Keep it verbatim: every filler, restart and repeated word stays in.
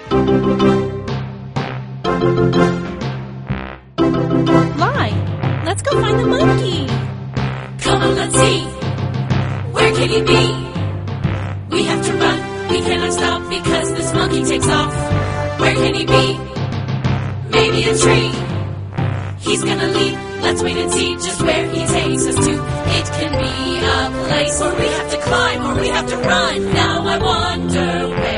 Fly, let's go find the monkey. Come on, let's see. Where can he be? We have to run, we cannot stop because this monkey takes off. Where can he be? Maybe a tree. He's gonna leap, let's wait and see just where he takes us to. It can be a place where we have to climb or we have to run. Now I wonder where